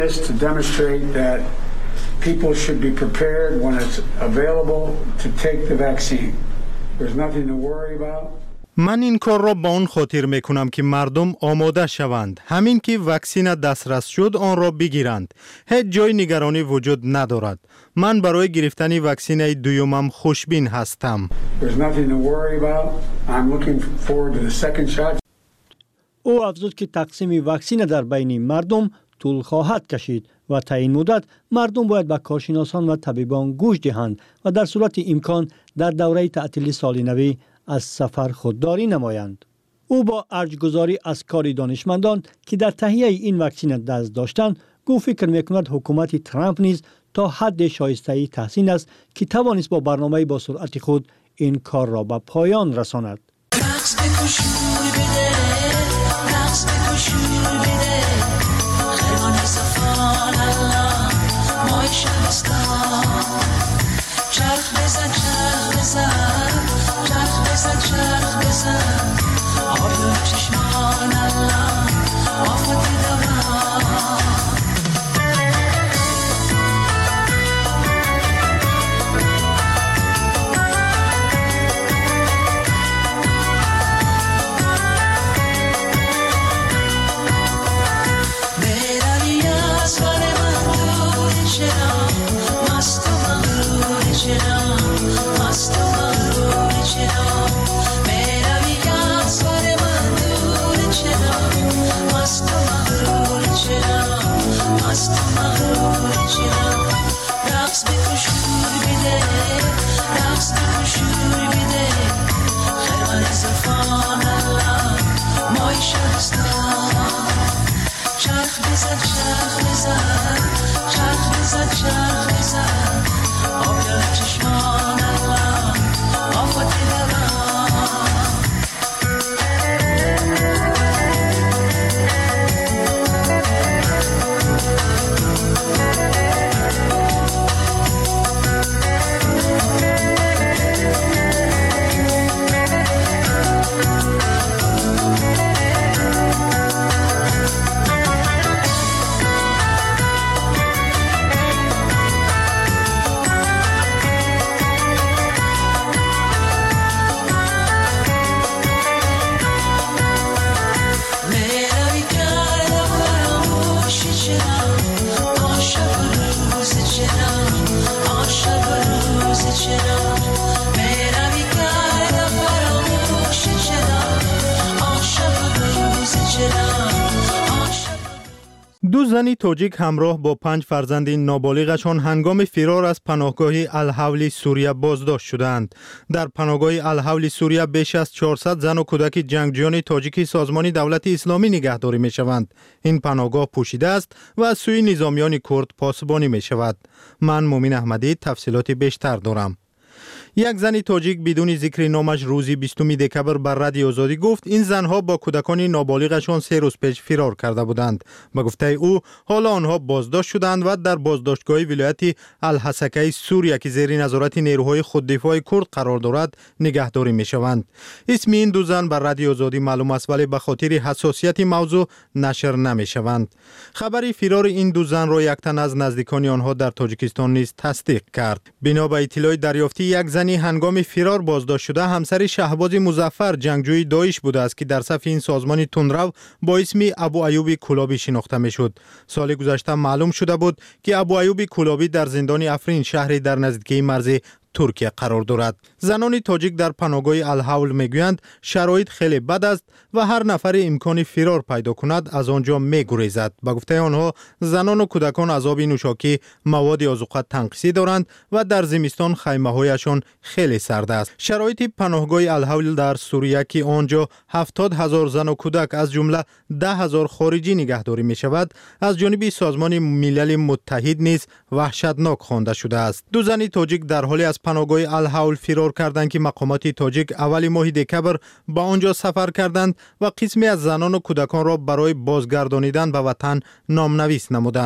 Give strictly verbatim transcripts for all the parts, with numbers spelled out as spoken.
To demonstrate that people should be prepared when it's available to take the vaccine. There's nothing to worry about. من این کار را با آن خاطر می کنم که مردم آماده شوند. همین که واکسن دسترس شد آن را بگیرند. هیچ جای نگرانی وجود ندارد. من برای گرفتن واکسن دومم خوشبین هستم. There's nothing to worry about. I'm looking forward to the second shot. او افزود که تقسیم واکسن در بین مردم طول خواهد کشید و تا این مدت مردم باید به کارشناسان و طبیبان گوش دهند و در صورت امکان در دوره تعطیل سال نو از سفر خودداری نمایند. او با ارجگذاری از کار دانشمندان که در تهیه این واکسن دست داشتند گفت فکر می‌کند حکومت ترامپ نیز تا حد شایسته‌ای تحسین است که توانست با برنامه با سرعت خود این کار را به پایان رساند. دو زن تاجیک همراه با پنج فرزند نابالغشان هنگام فرار از پناهگاه الحول سوریه بازداشت شدند. در پناهگاه الحول سوریه بیش از چهارصد زن و کودک جنگجویان تاجیک سازمان دولت اسلامی نگهداری می شوند. این پناهگاه پوشیده است و از سوی نظامیان کرد پاسبانی می شود. من مومن احمدی تفصیلات بیشتر دارم. یک زن تاجیک بدون ذکر نامش روزی بیستم دکبر بر رادیو آزادی گفت این زنها با کودکان نابالغشان سه روز پیش فرار کرده بودند. به گفته او حالا آنها بازداشت شدند و در بازداشتگاه ولایت الحسکه سوریه که زیر نظارت نیروهای خوددفاع کرد قرار دارد نگهداری می شوند. اسم این دو زن بر رادیو آزادی معلوم است ولی به خاطر حساسیت موضوع نشر نمی شوند. خبری فرار این دو زن را یک تن از نزدیکان آنها در تاجیکستان نیز تصدیق کرد. بنا به اطلاع دریافتی یک زنی هنگام فرار بازداشت شده همسر شهباز مظفر جنگجوی داعش بوده است که در صف این سازمان تندرو با اسم ابو ایوب کلابی شناخته میشد. سال گذشته معلوم شده بود که ابو ایوب کلابی در زندان افرین شهری در نزدیکی مرز ترکیه قرار دارد. زنان تاجیک در پناهگاه الحول میگویند شرایط خیلی بد است و هر نفر امکان فرار پیدا کند از آنجا میگریزد. به گفته آنها زنان و کودکان از آب نوشاکی مواد آذوقه تنقیصی دارند و در زمستان خیمه هایشان خیلی سرد است. شرایط پناهگاه الحول در سوریه که آنجا هفتاد هزار زن و کودک از جمله ده هزار خارجی نگهداری می شود از جانب سازمان ملل متحد نیز وحشتناک خوانده شده است. دو زن تاجیک در حالی از پناهگاه الحول فرار کردند که مقامات تاجیک اول ماه دکبر با آنجا سفر کردند و قسمی از زنان و کودکان را برای بازگردانیدن به وطن نامنویس نمودند.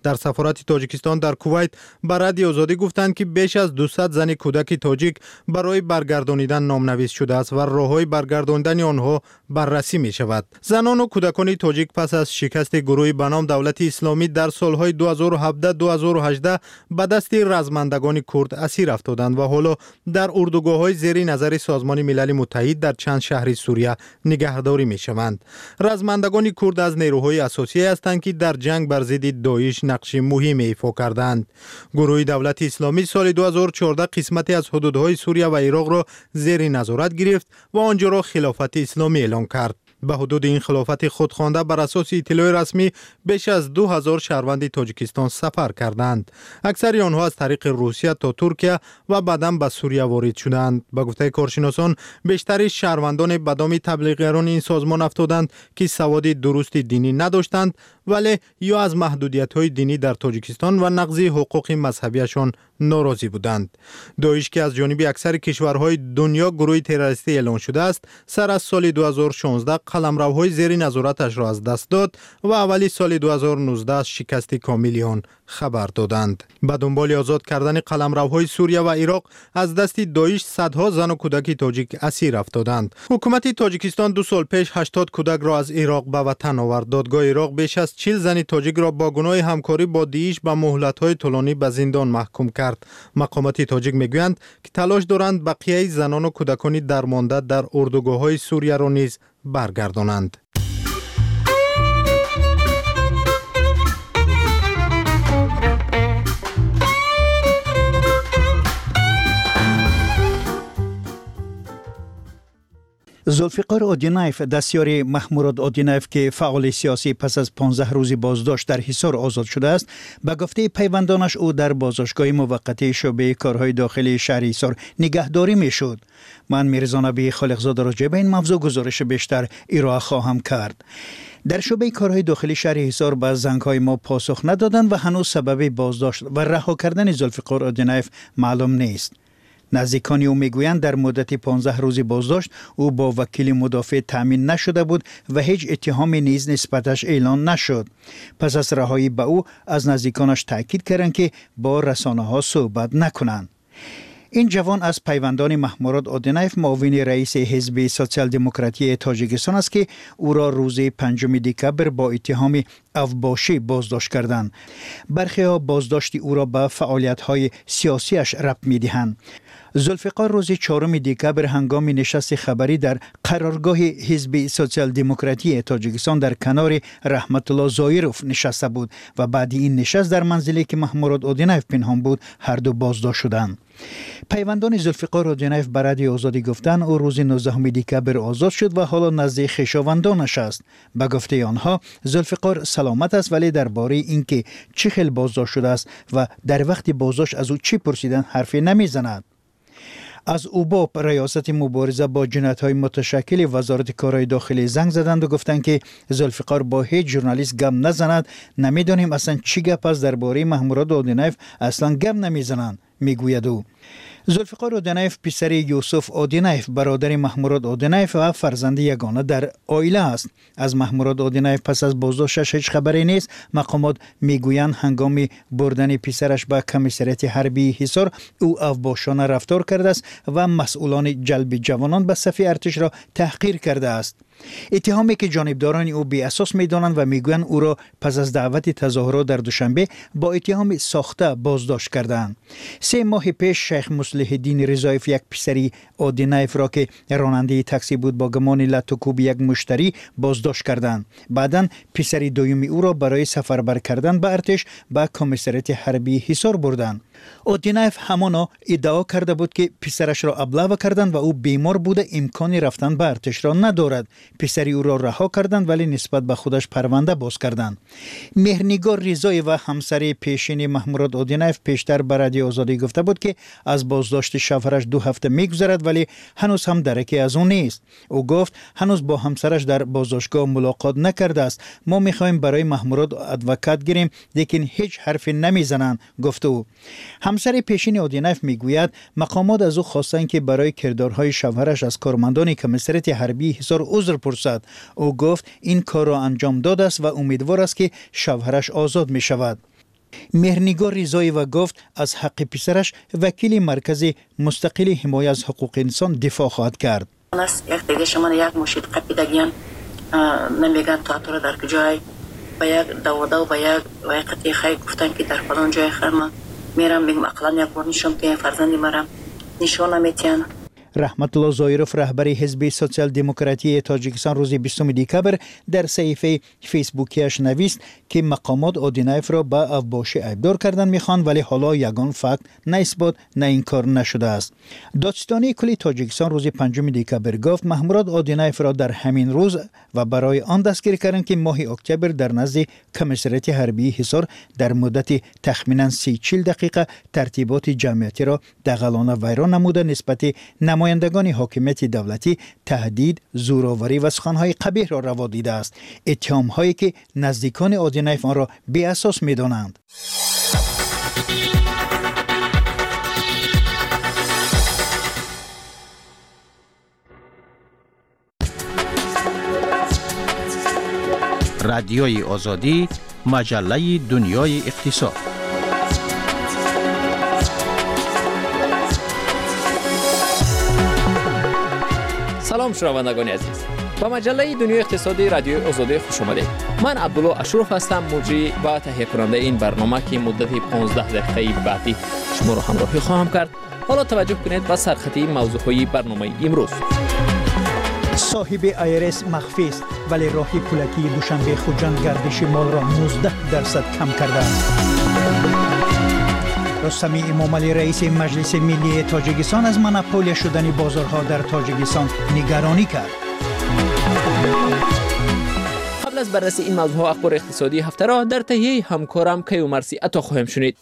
در سفارت تاجیکستان در کویت به رادیو آزادی گفتند که بیش از دویست زن کودک تاجیک برای برگردانیدن نامنویس شده است و راههای برگرداندن آنها بررسی می شود. زنان و کودکان تاجیک پس از شکست گروهی به نام دولت اسلامی در سالهای دو هزار و هفده دو هزار و هجده به دست رزمندگان کرد اسیر افتادند و حالا در اردوگاه‌های زیر نظر سازمان ملل متحد در چند شهر سوریه نگهداری می شوند. رزمندگان کرد از نیروهای اساسی هستند که در جنگ بر ضد داعش نقش مهمی ایفا کردند. گروه دولت اسلامی سال دو هزار و چهارده قسمتی از حدودهای سوریه و عراق را زیر نظارت گرفت و آنجا را خلافت اسلامی اعلام کرد. به حدود این خلافت خودخوانده بر اساس اطلاع رسمی بیش از دو هزار شهروند تاجیکستان سفر کردند. اکثر آنها از طریق روسیه تا ترکیه و بعداً به سوریه وارد شدند. به گفته کارشناسان بیشتر شهروندان به دام تبلیغیان این سازمان افتادند که سواد درست دینی نداشتند ولی یا از محدودیت‌های دینی در تاجیکستان و نقض حقوق مذهبیشان ناراضی بودند. داعش که از جانب اکثر کشورهای دنیا گروه تروریستی اعلام شده است، سر از سال دو هزار و شانزده قلمروهای زیر نظارتش را از دست داد و اولی سال دو هزار و نوزده از شکست کامل آن خبر دادند. به دنبال آزاد کردن قلمروهای سوریه و عراق از دست داعش صدها زن و کودک تاجیک اسیر افتادند. حکومت تاجیکستان دو سال پیش هشتاد کودک را از عراق به وطن آورد. دادگاه عراق بیش از چهل زن تاجیک را با گناه همکاری با داعش به مهلت‌های طولانی به زندان محکوم کرد. مقامات تاجیک میگویند که تلاش دارند بقیه زنان و کودکان درمانده در اردوگاه‌های سوریه را نیز برگردانند. زلفقار اودینایف دستیار محمود اودینایف که فعال سیاسی پس از پانزده روزی بازداشت در حصار آزاد شده است، به گفته پیوندانش او در بازداشتگاه موقتی شعبه کارهای داخلی شهر حصار نگهداری میشد. من میرزا نبی خالقزاده راجع به این موضوع گزارش بیشتر ارائه خواهم کرد. در شعبه کارهای داخلی شهر حصار به زنگ‌های ما پاسخ ندادند و هنوز سبب بازداشت و رها کردن زلفقار اودینایف معلوم نیست. نزدیکان او میگویند در مدت پانزده روزی بازداشت او با وکیل مدافع تامین نشده بود و هیچ اتهامی نیز نسبتش اعلان نشد. پس از رهایی به او از نزدیکانش تاکید کردند که با رسانه ها صحبت نکنند. این جوان از پیوندان محمود اودینایف معاون رئیس حزب سوسیال دموکراتی تاجیکستان است که او را روز پنجم دکبر با اتهام اوباشی بازداشت کردند. برخی ها بازداشت او را به فعالیت‌های سیاسیش ربط می‌دهند. زلفقار روز چهارم دکبر هنگام نشست خبری در قرارگاه حزب سوسیال دموکراتی تاجیکستان در کنار رحمت الله زایروف نشسته بود و بعد این نشست در منزلی که محمود اودینایف پنهان بود هر دو بازداشت شدند. پیوندان زلفقار اودینایف به رادیو آزادی گفتند او روز نوزدهم دکبر آزاد شد و حالا نزد خویشاوندانش است. به گفته آنها زلفقار سلامت است ولی درباره اینکه چه خیل بازداشت شده است و در وقت بازداشت از او چی پرسیدند حرفی نمیزند. از اوباپ ریاست مبارزه با جنایت‌های متشکل وزارت کارهای داخلی زنگ زدند و گفتند که زلفقار با هیچ ژورنالیست گپ نزند. نمیدانیم اصلا چی گپ است درباره محمود اودینایف، اصلا گپ نمیزنند میگوید او. زلفقار اودینایف پسر یوسف اودینایف برادر محمود اودینایف و فرزند یگانه در عائله است. از محمود اودینایف پس از بازداشتش هیچ خبری نیست. مقامات میگویند هنگام بردن پسرش به کمیسریت حربی حصار او اوباشانه رفتار کرده است و مسئولان جلب جوانان به صف ارتش را تحقیر کرده است. اتهامی که جانبداران او بی اساس می‌دانند و میگویند او را پس از دعوت تظاهرات در دوشنبه با اتهام ساخته بازداشت کردند. سه ماه پیش شیخ مصلح الدین رضایف یک پسری اودینایف را که راننده تاکسی بود با گمان لطوکوب یک مشتری بازداشت کردند. بعداً پسری دومی او را برای سفربر کردن به ارتش به کمیسریت حربی حصار بردند. اودینایف همانا ادعا کرده بود که پسرش را ابلاغ کردند و او بیمار بوده امکانی رفتن به ارتش را ندارد. پسری او را رها کردند ولی نسبت به خودش پرونده باز کردند. مهرنگار رضایی و همسر پیشین محمود اودینایف پیشتر به رادیو آزادی گفته بود که از بازداشت شوهرش دو هفته میگذرد ولی هنوز هم درکی از او نیست. او گفت هنوز با همسرش در بازداشتگاه ملاقات نکرده است. ما میخواهیم برای محمود ادوکات گیریم لیکن هیچ حرفی نمیزنند گفت او. همسر پیشین اودینایف میگوید مقامات از او خواستند که برای کردارهای شوهرش از کارمندان کمیسریت حربی حصار عذر پرسد. او گفت این کار را انجام داده است و امیدوار است که شوهرش آزاد می شود. مهرنگار رضایی‌وا گفت از حق پسرش وکیل مرکز مستقل حمایت از حقوق انسان دفاع خواهد کرد. است یک دیگه شما یک مشید قپیدگیان نمیگن تئاتر در کجای و یک دوده و یک وقتی خیلی گفتن که در فلان جای خرما میرم بگم اقلا یک بار نشون که فرزندی مرم نشون نمیتین. رحمت الله زایروف رهبر حزب سوسیال دموکراتی تاجیکستان روز بیستم دکبر در صفحه فیسبوکیش نوشت که مقامات اودینایف را به افباشی ایبدار کردن میخوان ولی حالا یگان فکت نه اثبات نه انکار نشده است. دادستانی کلی تاجیکستان روز پنجم دکبر گفت محمود اودینایف را در همین روز و برای آن دستگیر کردند که ماه اکتبر در نزد کمیسریت حربی حصار در مدت تخمینا سی چهل دقیقه ترتیبات جمعیتی را دغلانه ویران نموده نسبت نمایندگان حاکمیت دولتی تهدید، زورآوری و سخنهای قبیح را روا دیده است. اتهام‌هایی که نزدیکان اودینایف آن را بی اساس می‌دانند. رادیوی آزادی، مجله دنیای اقتصاد. سلام شنوندگان عزیز. با مجله دنیای اقتصادی رادیوی آزادی خوش آمدید. من عبدالله اشرف هستم، مجری و تهیه کننده این برنامه که مدت پانزده دقیقه بعدی شما را همراهی خواهم کرد. حالا توجه کنید به سرخطی موضوعی برنامه امروز. صاحب آیرس مخفی است ولی راهی پولکی دوشنبه خوجند گردش مال را نوزده درصد کم کرده است. رستمی امامعلی رئیس مجلس ملی تاجیکستان از مونوپول شدن بازارها در تاجیکستان نگرانی کرد. قبل از بررسی این موضوع اخبار اقتصادی هفته را در تهیه همکارم کیومرثی عطا خواهیم شنید.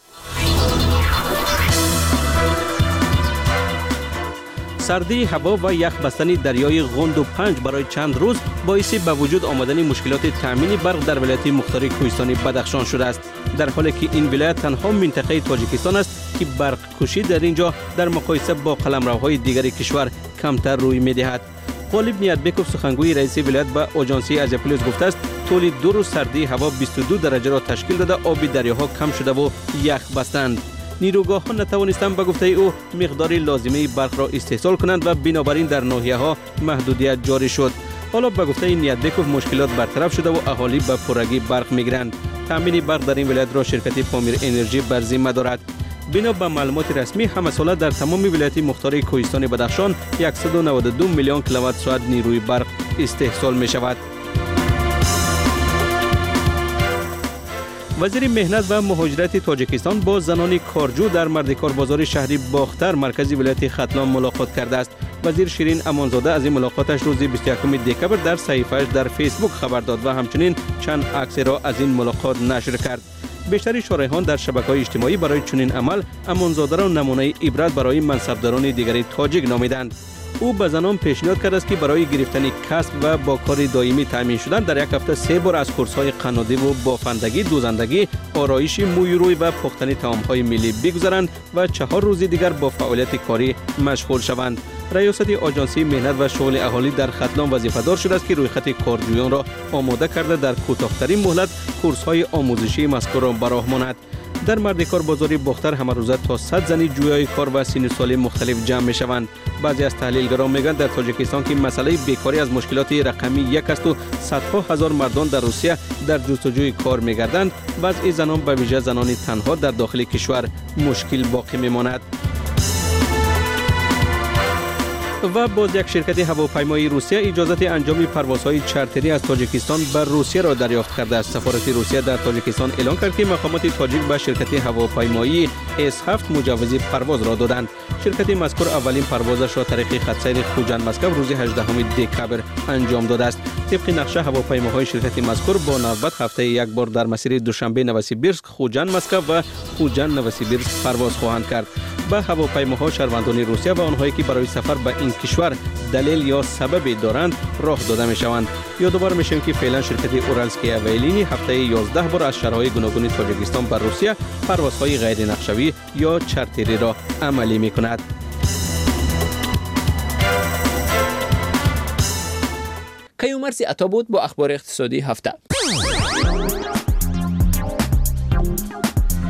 سردی هوا و یخ بستن دریای غوند و پنج برای چند روز باعث به وجود آمدن مشکلات تامین برق در ولایت مختار کوهستانی بدخشان شده است، در حالی که این ولایت تنها منطقه تاجیکستان است که برق کشی در اینجا در مقایسه با قلمروهای دیگر کشور کمتر روی می‌دهد. غالب نیتبکوف سخنگوی رئیس ولایت به آژانسی آزیا پلاس گفته است طول دو روز سردی هوا بیست و دو درجه را تشکیل داده، آب دریاها کم شده و یخ بستند. نیروگاه‌ها نتوانستند به گفته او مقدار لازمه برق را استحصال کنند و بنابراین در ناحیه‌ها محدودیت جاری شد. حالا به گفته نیتبکوف مشکلات برطرف شده و اهالی به پرگی برق می‌گیرند. تامین برق در این ولایت را شرکت پامیر انرژی بر ذمه دارد. بنا به معلومات رسمی همه ساله در تمام ولایت مختار کوهستان بدخشان صد و نود و دو میلیون کیلووات ساعت نیروی برق استحصال می‌شود. وزیر مهنت و مهاجرت تاجیکستان با زنان کارجو در مردکار بازار شهری باختر مرکزی ولایت ختلان ملاقات کرده است. وزیر شیرین امانزاده از این ملاقاتش روز بیست و یکم دکبر در صفحه‌اش در فیسبوک خبر داد و همچنین چند عکس را از این ملاقات نشر کرد. بیشتر شارحان در شبکه‌های اجتماعی برای چنین عمل امانزاده را نمونه عبرت برای منصبداران دیگری تاجیک نامیدند. او به زنان پیشنهاد کرد است که برای گرفتن کسب و با کار دائمی تامین شدن در یک هفته سه بار از کورس‌های قنادی و بافندگی، دوزندگی، آرایش موی روی و پختن طعام‌های ملی بگذارند و چهار روز دیگر با فعالیت کاری مشغول شوند. ریاست آژانسی مهنت و شغل اهالی در ختلان وظیفه‌دار شده است که رویخط کارجویان را آماده کرده در کوتاه‌ترین مهلت کورس‌های آموزشی مذکور را براه ماند. در مردکار بازار باختر همه روزه تا صد زنی جویای کار و سن سال مختلف جمع می شوند. بعضی از تحلیلگران میگن در تاجیکستان که مسئله بیکاری از مشکلات رقمی یک است و صدها هزار مردان در روسیه در جستجوی کار میگردند، وضع زنان به ویژه زنان تنها در داخل کشور مشکل باقی میماند. و باز یک شرکت هواپیمایی روسیه اجازه انجام پروازهای چارتری از تاجیکستان بر روسیه را دریافت کرده است. سفارت روسیه در تاجیکستان اعلام کرد که مقامات تاجیک به شرکت هواپیمایی اس هفت مجوز پرواز را دادند. شرکت مذکور اولین پروازش را طریق خط سیر خوجند مسکو روز هجدهم دکبر انجام داده است. طبق نقشه هواپیماهای شرکت مذکور با نوبت هفته یک بار در مسیر دوشنبه نوسیبیرسک خوجند مسکو و خوجند نوسیبیرسک پرواز خواهند کرد. به هواپیماها شهروندان روسیه و آنهایی که برای سفر به این کشور دلیل یا سببی دارند راه داده می شوند. یادآور میشیم که فعلا شرکت اورالسکی اویلینی هفته یازده بار از شهرهای گوناگون تاجیکستان بر روسیه پروازهای غیر نقشه‌ای یا چارتری را عملی می کند. کیومرثی عطا بود با اخبار اقتصادی هفته.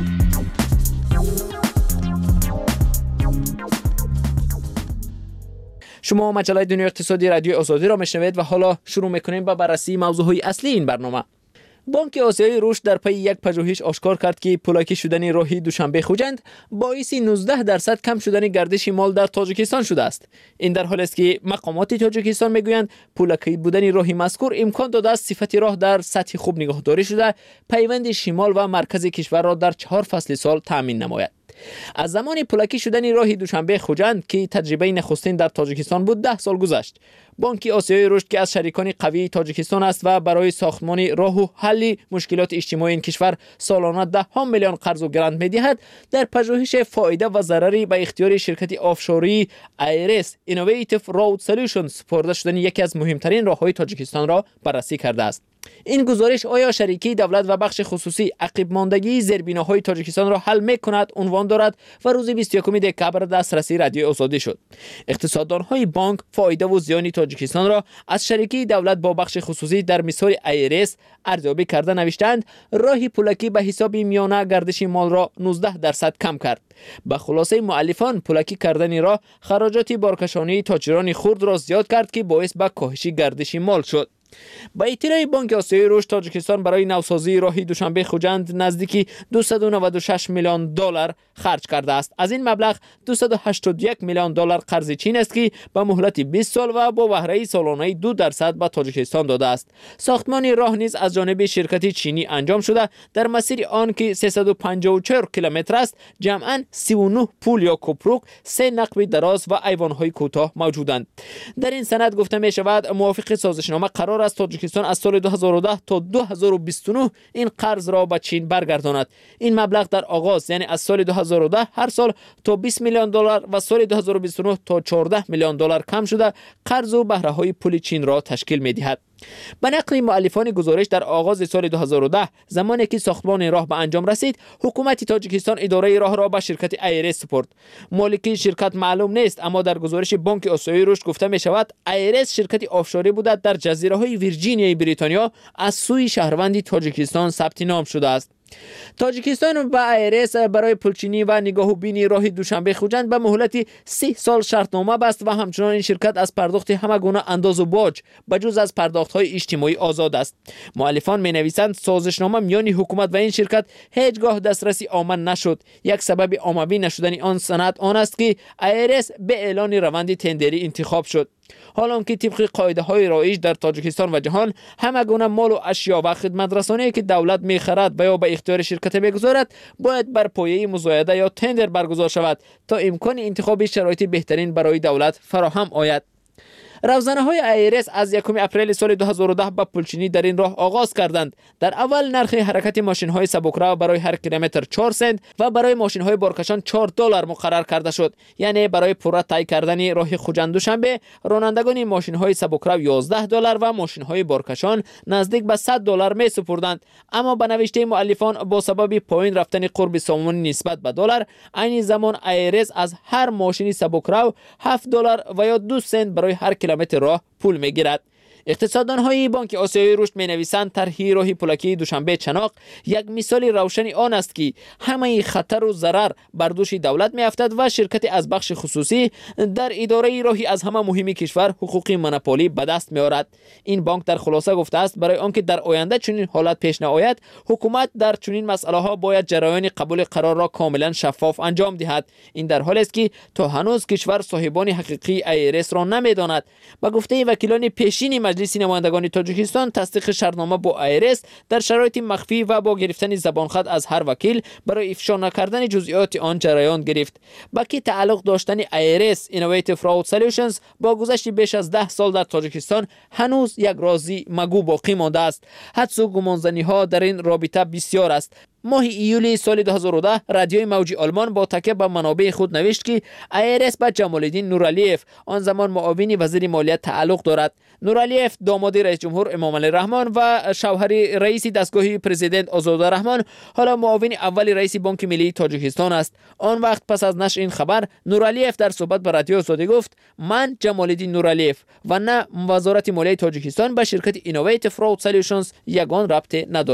شما مجله دنیای اقتصادی رادیو آزادی را میشنوید و حالا شروع میکنیم با بررسی موضوعهای اصلی این برنامه. بانک آسیایی رشد در پی یک پژوهش آشکار کرد که پولاکی شدن راهی دوشنبه خوجند باعث نوزده درصد کم شدن گردش مال در تاجیکستان شده است. این در حالی است که مقامات تاجیکستان میگویند پولاکی بودن راهی مذکور امکان داده است صفت راه در سطح خوب نگهداری شده پیوند شمال و مرکز کشور را در چهار فصل سال تامین نماید. از زمان پولاکی شدن راه دوشنبه خوجند که تجربه نخستین در تاجیکستان بود ده سال گذشت. بانک آسیایی رشد که از شریکان قوی تاجیکستان است و برای ساختمان راه و حل مشکلات اجتماعی این کشور سالانه ده ها میلیون قرض و گرانت می‌دهد، در پژوهش فایده و ضرری به اختیار شرکت آفشوری آیرس Innovative Road Solutions سپرده شدن یکی از مهمترین راههای تاجیکستان را بررسی کرده است. این گزارش آیا شریکی دولت و بخش خصوصی عقب ماندگی زیربناهای تاجیکستان را حل می‌کند عنوان دارد و روز بیست و یکم دکبر دسترسی رادیو آزادی شد. اقتصاددان‌های بانک فایده و زیان تاجیکستان را از شریکی دولت با بخش خصوصی در مثال آیرس ارزیابی کرده نوشتند راه پولاکی به حساب میانه گردش مال را نوزده درصد کم کرد. به خلاصه مؤلفان پولاکی کردن راه خراجات بارکشانی تاجران خرد را زیاد کرد که باعث به کاهش گردش مال شد. با اطلاع بانک آسیایی رشد تاجیکستان برای نوسازی راه دوشنبه خوجند نزدیکی دویست و نود و شش میلیون دلار خرج کرده است. از این مبلغ دویست و هشتاد و یک میلیون دلار قرض چین است که به مهلت بیست سال و با بهره سالانه دو درصد به تاجیکستان داده است. ساختمان راه نیز از جانب شرکت چینی انجام شده. در مسیر آن که سیصد و پنجاه و چهار کیلومتر است جمعاً سی و نه پل یا کوپروک، سه نقب دراز و ایوان‌های کوتاه موجودند. در این سند گفته می شود موافق سازشنامه قرار است تاجیکستان از سال دو هزار و ده تا دو هزار و بیست و نه این قرض را به چین برگرداند. این مبلغ در آغاز یعنی از سال دو هزار و ده هر سال تا بیست میلیون دلار و سال دو هزار و بیست و نه تا چهارده میلیون دلار کم شده قرض و بهره های پول چین را تشکیل می دهد. به نقل مؤلفان گزارش در آغاز سال دو هزار و ده زمانی که ساختمان راه به انجام رسید حکومت تاجیکستان اداره راه را به شرکت آیرس سپرد. مالک شرکت معلوم نیست، اما در گزارش بانک آسیایی رشد گفته می شود آیرس شرکت آفشوری بوده در جزیره های ویرجینیای بریتانیا از سوی شهروند تاجیکستان ثبت نام شده است. تاجیکستان با آیرس برای پلچینی و نگاه بینی راه دوشنبه خوجند به مهلت سی سال شرطنامه بست و همچنان این شرکت از پرداخت همه گونه انداز و باج بجز از پرداخت‌های اجتماعی آزاد است. مؤلفان می‌نویسند سازشنامه میان حکومت و این شرکت هیچگاه دسترسی آمن نشد. یک سبب عمومی نشدن آن سند آن است که آیرس به اعلان روند تندری انتخاب شد. حالا که طبق قاعده های رایج در تاجیکستان و جهان همه گونه مال و اشیا و خدمت رسانی که دولت می‌خرد و یا به اختیار شرکت می‌گذارد باید بر پایه مزایده یا تندر برگزار شود تا امکان انتخاب شرایط بهترین برای دولت فراهم آید. روزنه های آیرس از یکم اپریل سال دو هزار و ده با پلچینی در این راه آغاز کردند. در اول نرخ حرکت ماشین های سبکرو برای هر کیلومتر چهار سنت و برای ماشین های بارکشان چهار دلار مقرر کرده شد. یعنی برای پورا طی کردن راه خوجند دوشنبه رانندگان ماشین های سبکرو یازده دلار و ماشین های بارکشان نزدیک به صد دلار می سپردند. اما به نوشته مؤلفان با سبب پایین رفتن قرب سامانی نسبت به دلار عین زمان آیرس از هر ماشین سبکرو هفت دلار و یا دو سنت برای هر کیلومتر راه پول میگیرد. اقتصاددان های بانک آسیایی رشد می نویسند طرح راه پولاکی دوشنبه چناق یک مثال روشن آن است که همه خطر و ضرر بر دوش دولت می افتد و شرکت از بخش خصوصی در اداره راهی از همه مهمی کشور حقوق مونوپولی به دست می آورد. این بانک در خلاصه گفته است برای آنکه در آینده چنین حالت پیش نیاید حکومت در چنین مسئله ها باید جریان قبول قرار را کاملا شفاف انجام دهد. این در حالی است که تا هنوز کشور صاحبان حقیقی آیرس را نمیداند. با گفته وکیلان پیشین مجلس نمایندگان تاجیکستان تصدیق شرطنامه با آیرس در شرایط مخفی و با گرفتن زبانخط از هر وکیل برای افشا نکردن جزئیات آن جریان گرفت. با که تعلق داشتن آیرس Innovative Road Solutions با گذشت بیش از ده سال در تاجیکستان هنوز یک رازی مگو باقی مانده است. حدس و گمانزنی ها در این رابطه بسیار است. ماه ایولی سال دو هزار و ده رادیوی موجی آلمان با تکیه به منابع خود نوشت که آیرس به جمال‌الدین نورالیف آن زمان معاون وزیر مالیات تعلق دارد. نورالیف داماد رئیس جمهور امام علی رحمان و شوهر رئیس دستگاه پرزیدنت آزاد رحمان حالا معاون اول رئیس بانک ملی تاجیکستان است. آن وقت پس از نشر این خبر نورالیف در صحبت با رادیو آزادی گفت من جمال‌الدین نورالیف و نه وزارت مالیات تاجیکستان به شرکت Innovative Road Solutions یگان ربطی نداریم.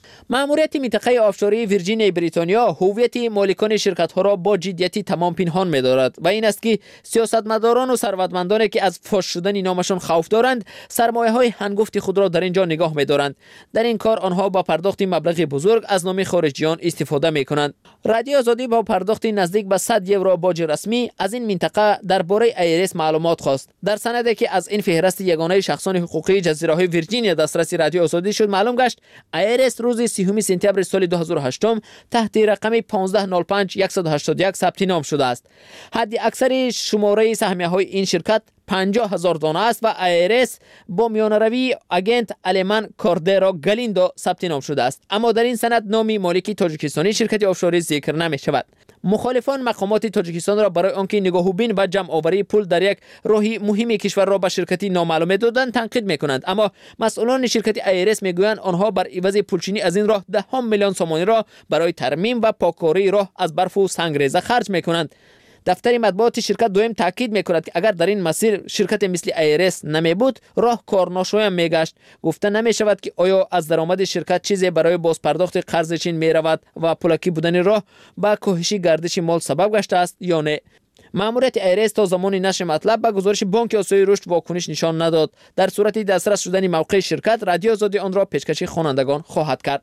مأموریت منطقه آفشوری ویرجینیا بریتانیا هویت مالکان شرکت ها را با جدیتی تمام پنهان می‌دارد و این است که سیاستمداران و ثروتمندانی که از فاش شدن نامشان خوف دارند سرمایه های هنگفت خود را در اینجا نگاه می‌دارند. در این کار آنها با پرداخت مبلغ بزرگ از نام خارجیان استفاده می‌کنند. رادیو آزادی با پرداخت نزدیک به صد یورو باج رسمی از این منطقه درباره ایرس معلومات خواست. در سندی که از این فهرست یگانه شخصان حقوقی جزیره های ویرجینیا دسترسی رادیو آزادی شد معلوم گشت ایرس روز سیوم سپتامبر سال دو هزار و هشت تحت رقم پانزده صفر پنج صفر هشت یک ثبت نام شده است. حد اکثر شماره سهمیه های این شرکت پنجاه هزار دانه است و ایرس با میانروی اگنت آلمان کاردرا گالیندو ثبت نام شده است، اما در این سند نام مالکی تاجیکستانی شرکت آفشوری ذکر نمی شود. مخالفان مقامات تاجیکستان را برای آنکه نگاهوبین و جمع آوری پول در یک راهی مهم کشور را به شرکتی نامعلومه دادن تنقید میکنند، اما مسئولان شرکت ایرس میگویند آنها بر عوض پولچینی از این راه ده ها میلیون سومانی را برای ترمیم و پاککاری راه از برف و سنگریزه خرج میکنند. دفتر مطبوعات شرکت دویم تاکید میکند که اگر در این مسیر شرکت مثل ایرس نمی بود راه کارناشویم میگشت. گفته نمی شود که آیا از درآمد شرکت چیزی برای بازپرداخت قرض چین می رود و پلاکی بودن راه با کاهش گردش مال سبب گشته است یا نه. ماموریت ایرس تا زمان نشر مطلب به گزارش بانک آسیای رشد واکنش نشان نداد. در صورت دسترس شدن موقع شرکت رادیو آزادی آن را پیشکش خوانندگان خواهد کرد.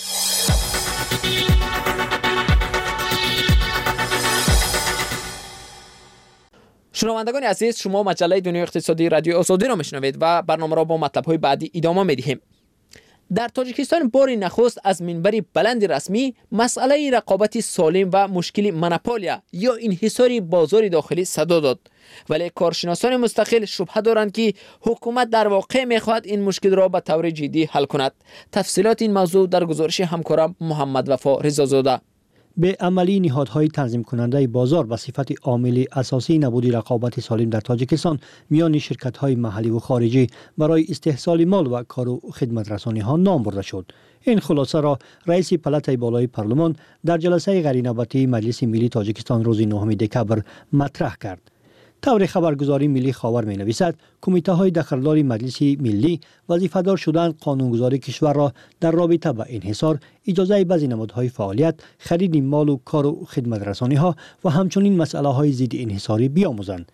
شنوندگان عزیز، شما مجله دنیای اقتصادی رادیو آزادی را میشنوید و برنامه را با مطلب‌های بعدی ادامه می‌دهیم. در تاجیکستان بار نخست از منبر بلند رسمی مسئله رقابت سالم و مشکل مونوپولیا یا انحصار بازار داخلی صدا داد، ولی کارشناسان مستقل شبهه دارند که حکومت در واقع می‌خواهد این مشکل را به طور جدی حل کند. تفصیلات این موضوع در گزارش همکارم محمد وفا رضازاده. به عملی نهادهای تنظیم کننده بازار به صفت عامل اساسی نبود رقابت سالم در تاجیکستان میان شرکت‌های محلی و خارجی برای استحصال مال و کار و خدمت رسانی ها نام برده شد. این خلاصه را رئیس پلات بالای پارلمان در جلسه غیرنوبتی مجلس ملی تاجیکستان روز نهم دکبر مطرح کرد. طور خبرگزاری ملی خاور می نویسد کمیته های دخلدار مجلس ملی وظیفه‌دار شدند قانونگذاری کشور را در رابطه با انحصار، اجازه بعضی نمادهای فعالیت، خرید مال و کار و خدمت رسانی ها و همچنین مسئله های ضد انحصاری بیاموزند.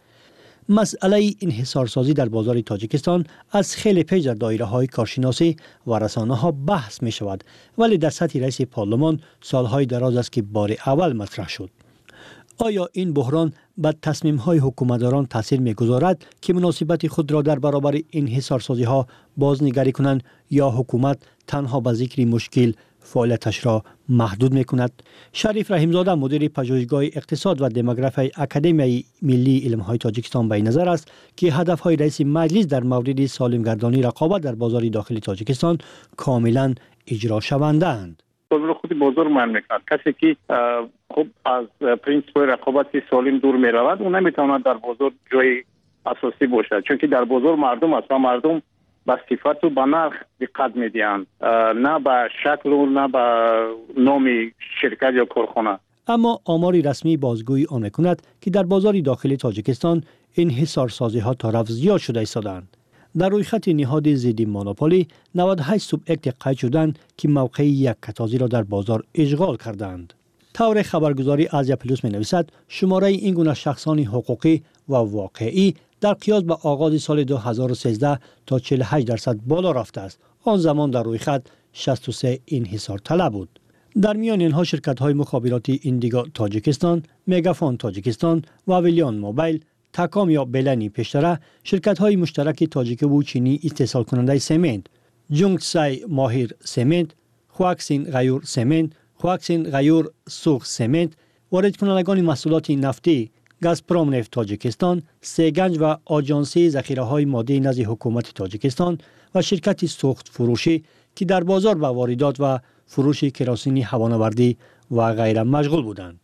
مسئله انحصارسازی در بازار تاجیکستان از خیلی پیش در دایره های کارشناسی و رسانه ها بحث می شود، ولی در سطح رئیس پارلمان سالهای دراز است که بار اول مطرح شد. آیا این بحران به تصمیم‌های حکومتداران تاثیر می‌گذارد که مناسبت خود را در برابر انحصارسازی‌ها بازنگری کنند یا حکومت تنها به ذکر مشکل فعالیتش را محدود می‌کند؟ شریف رحیمزاده مدیر پژوهشگاه اقتصاد و دموگرافی اکادمی ملی علم‌های تاجیکستان به نظر است که هدف‌های رئیس مجلس در مورد سالمگردانی رقابت در بازار داخلی تاجیکستان کاملاً اجرا شونده‌اند. بازار خود بازار من میکند. کسی که خب از پرینسیپ رقابت سالم دور میرود اون نمیتواند در بازار جای اساسی باشد، چون که در بازار مردم است و مردم به صفت و به نرخ دقت میدهند، نه به شکل و نه به نام شرکت یا کارخانه. اما آماری رسمی بازگویی آن میکند که در بازار داخلی تاجیکستان انحصارسازی ها تا رفع زیاد شده ایستادند. در روی خط نهاد ضد مونوپولی نود و هشت سوبیکت قید شدند که موقع یک کتازی را در بازار اشغال کردند. طور خبرگزاری آزیا پلوس می نویسد شماره این گونه شخصان حقوقی و واقعی در قیاس به آغاز سال دو هزار و سیزده تا چهل و هشت درصد بالا رفته است. آن زمان در روی خط شصت و سه انحصار طلب بود. در میان اینها شرکت های مخابراتی ایندیگو تاجیکستان، مگافون تاجیکستان و ویلیان موبایل، تاکام یا بلنی پیشتره، شرکت های مشترک تاجیک و چینی استحصال کننده سمنت، جونگسای ماهر سمنت، خواکسین غیور سمنت، خواکسین غیور سوخ سمنت، وارد کنندگان محصولات نفتی، گازپروم نفت تاجیکستان، سیگنج و آژانسی ذخیره های ماده نزد حکومت تاجیکستان و شرکت سوخت فروشی که در بازار با واردات و فروش کراسین هوانوردی و غیره مشغول بودند.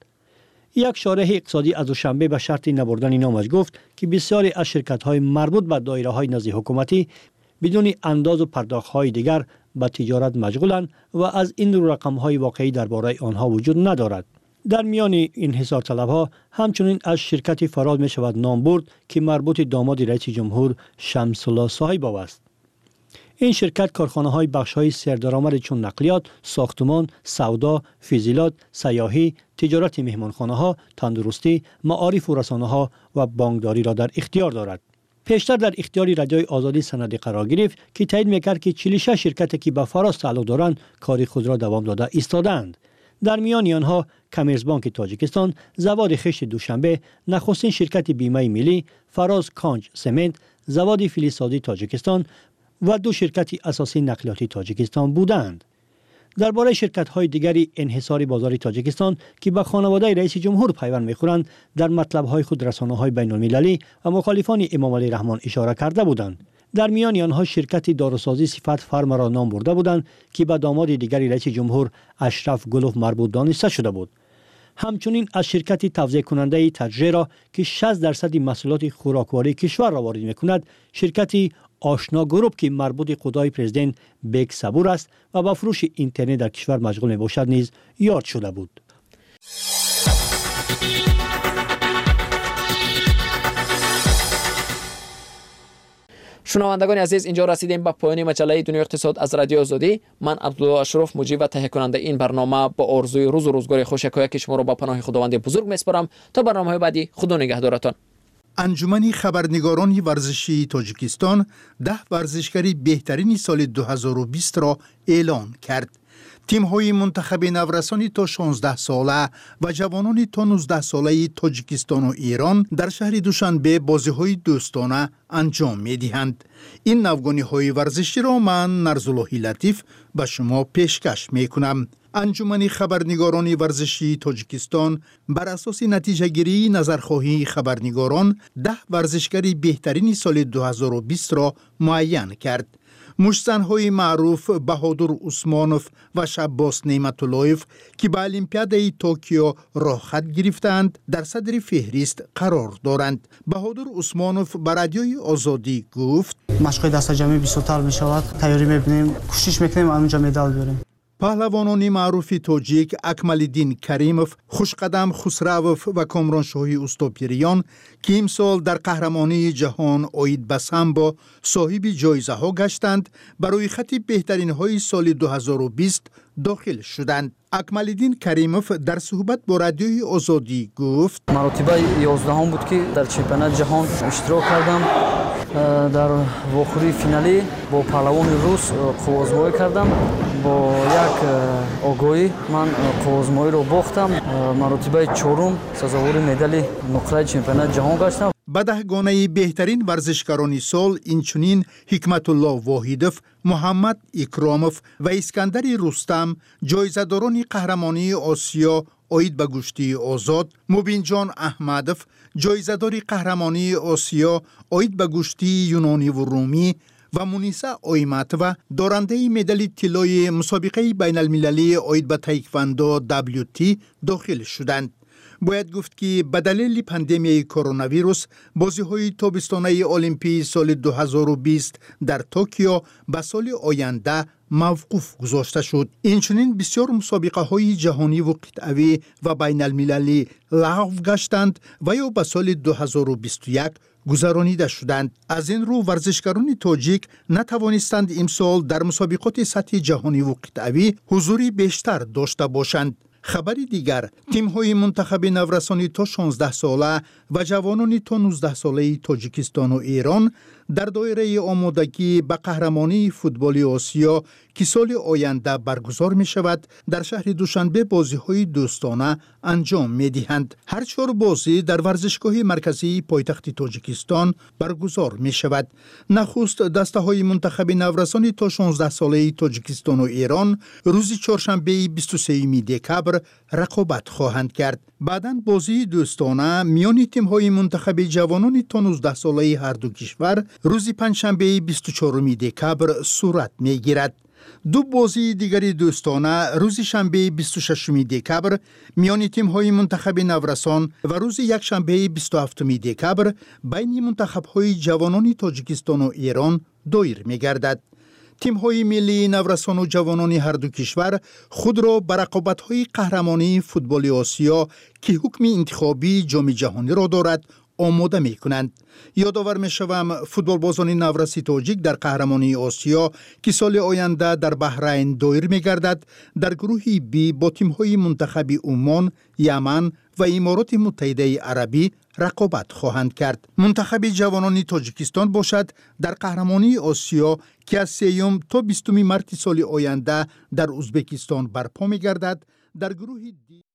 یک شارح اقتصادی از دوشنبه به شرط نبردن نامش گفت که بسیاری از شرکت‌های مربوط به دایره‌های نزد حکومتی بدون انداز و پرداخت‌های دیگر به تجارت مشغولند و از این رو رقم‌های واقعی درباره آنها وجود ندارد. در میان انحصار طلب‌ها همچنین از شرکت فراد می شود نام برد که مربوط داماد رئیس جمهور شمس الله صاحب است. این شرکت کارخانه‌های بخش‌های سردرآمد چون نقلیات، ساختمان، سودا، فیزیلات، سیاحی، تجارت مهمانخانه‌ها، تندرستی، معارف و رسانه‌ها و بانکداری را در اختیار دارد. پیشتر در اختیار رادیوی آزادی سندی قرار گرفت که تایید می‌کرد که چهل و شش شرکتی که به فراز تعلق دارند کار خود را دوام داده ایستادند. در میان آنها کامرسبانک تاجیکستان، زواد خشت دوشنبه، نخستین شرکت بیمه ملی، فراز کانج سمنت، زواد فلزسازی تاجیکستان و دو شرکت اساسی نقلیاتی تاجیکستان بودند. درباره شرکت‌های دیگری انحصار بازار تاجیکستان که به خانواده رئیس جمهور پیوند می‌خورند در مطلب‌های خود رسانه‌های بین‌المللی و مخالفان امام علی رحمان اشاره کرده بودند. در میان آنها شرکت داروسازی صفت فرم را نام برده بودند که به داماد دیگری رئیس جمهور اشرف گلوف مربوط دانسته شده بود. همچنین از شرکت توزیع کننده تجزیه را که شصت درصد محصولات خوراکواری کشور را وارد می‌کند، شرکت آشنا گروپ که مربوط خدای پرزیدنت بیگ صبور است و با فروش اینترنت در کشور مشغول میباشد نیز یاد شده بود. شنوندگان عزیز، اینجا رسیدیم به پایان مجله دنیای اقتصاد از رادیو آزادی. من عبدالله اشرف مجری و تهیه کننده این برنامه با آرزوی روز و روزگار خوش که شما را با پناه خداوند بزرگ میسپارم. تا برنامه‌های بعدی، خدا نگهدارتان. انجمن خبرنگاران ورزشی تاجیکستان ده ورزشکاری بهترین سال دو هزار و بیست را اعلام کرد. تیم‌های منتخب نورسانی تا شانزده ساله و جوانان تا نوزده ساله تاجیکستان و ایران در شهر دوشنبه بازی‌های دوستانه انجام می‌دهند. این نوگانی‌های ورزشی را من نرزاللهی لطیف به شما پیشکش می‌کنم. انجمن خبرنگاران ورزشی تاجیکستان بر اساس نتیجه گیری نظرخواهی خبرنگاران ده ورزشکاری بهترین سال دو هزار و بیست را معین کرد. مشت‌زن‌های معروف بهادر عثمانوف و شباس نعمت‌اللهیف که به المپیادای توکیو راه خط گرفتند در صدر فهرست قرار دارند. بهادر عثمانوف به رادیوی آزادی گفت: مشق دست جمعی بیست‌تر می‌شود. تیاری می‌بینیم، کوشش می‌کنیم اونجا مدال بیاریم. پهلوانان معروف تاجیک اکمالدین کریموف، خوشقدم خسروف و کامرانشاهی استوپیریان که امسال در قهرمانی جهان اوید به سامبو صاحب جایزه ها گشتند، برای خط بهترین های سال دو هزار و بیست داخل شدند. اکمالدین کریموف در صحبت با رادیوی آزادی گفت: مراتبه یازدهم بود که در چمپیونات جهان اشتراک کردم. در واخوری فینالی با پهلوان روس قوازمایی کردم. با یک آگاهی من قوازمایی رو باختم. مراتبه چهارم سزاوار مدال نقره چمپیونات جهان گشتم. به دهگانه بهترین ورزشکاران سال اینچنین حکمت الله واحدوف، محمد اکراموف و اسکندر رستم جایزه‌داران قهرمانی آسیا اوید به گشتی آزاد، مبین جان احمدوف جایزه‌دار قهرمانی آسیا اوید به گشتی یونانی و رومی و مونیسا اویمتووا دارنده مدال طلای مسابقه بین المللی اوید به تایکواندو دبلیو تی داخل شدند. باید گفت که به دلیل پاندمی کرونا ویروس بازی‌های تابستانه المپی سال دو هزار و بیست در توکیو به سال آینده موقوف گذاشته شد. اینچنین بسیار مسابقه‌های جهانی و قطعی و بین المللی لغو گشتند و یا به سال دو هزار و بیست و یک گذرانیده شدند. از این رو ورزشکاران تاجیک نتوانستند امسال در مسابقات سطح جهانی و قطعی حضوری بیشتر داشته باشند. خبری دیگر، تیم‌های منتخب نورسانی تا شانزده ساله و جوانان تا نوزده ساله تاجیکستان و ایران در دایره آمادگی به قهرمانی فوتبال آسیا که سال آینده برگزار می شود در شهر دوشنبه بازی‌های دوستانه انجام می دهند. هر چهار بازی در ورزشگاه مرکزی پایتخت تاجیکستان برگزار می شود. نخست دسته‌های منتخب نورسانی تا شانزده ساله تاجیکستان و ایران روز چهارشنبه بیست و سوم دکبر رقابت خواهند کرد. بعداً بازی دوستانه میان تیم‌های منتخب جوانان تا نوزده ساله هر دو کشور روز پنجشنبه بیست و چهارم دکبر صورت می‌گیرد. دو بازی دیگری دوستانه روز شنبه بیست و ششم دکبر میان تیم‌های منتخب نورسان و روز یکشنبه بیست و هفتم دکبر بین منتخب‌های جوانان تاجیکستان و ایران دایر می‌گردد. تیم‌های ملی نورسان و جوانان هر دو کشور خود را به رقابت‌های قهرمانی فوتبال آسیا که حکم انتخابی جام جهانی را دارد آماده می کنند. یادآور می شوم فوتبالبازان نورسی تاجیک در قهرمانی آسیا که سال آینده در بحرین دایر می گردد در گروه بی با تیم‌های منتخب عمان، یمن و امارات متحده عربی رقابت خواهند کرد. منتخب جوانان تاجیکستان باشد در قهرمانی آسیا که از سوم تا بیستم مارس سال آینده در ازبکستان برپا می گردد. در گروه دی